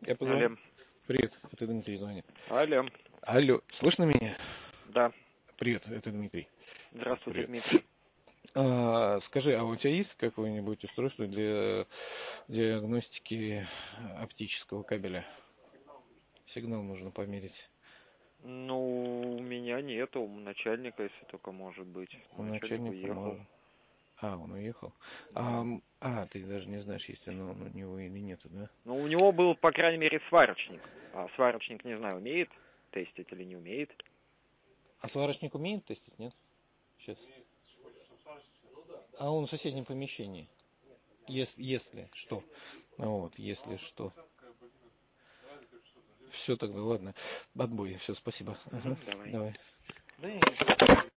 Я позвоню. Алло. Привет, это Дмитрий звонит. Алло. Алло, слышно меня? Да. Привет, это Дмитрий. Здравствуйте, Привет. Дмитрий. Скажи, а у тебя есть какое-нибудь устройство для диагностики оптического кабеля? Сигнал можно померить. Ну, у меня нету, у начальника, если только может быть. У Начальник начальника уехал. можно. Он уехал. Да. Ты даже не знаешь, есть он у него или нету, да? Ну, у него был, по крайней мере, сварочник. А сварочник, не знаю, умеет тестить или не умеет. А сварочник умеет тестить, нет? Сейчас. А он в соседнем помещении. Если что. Если что. Все тогда, ладно. Отбой. Все, спасибо. Ага, Давай. давай. Да,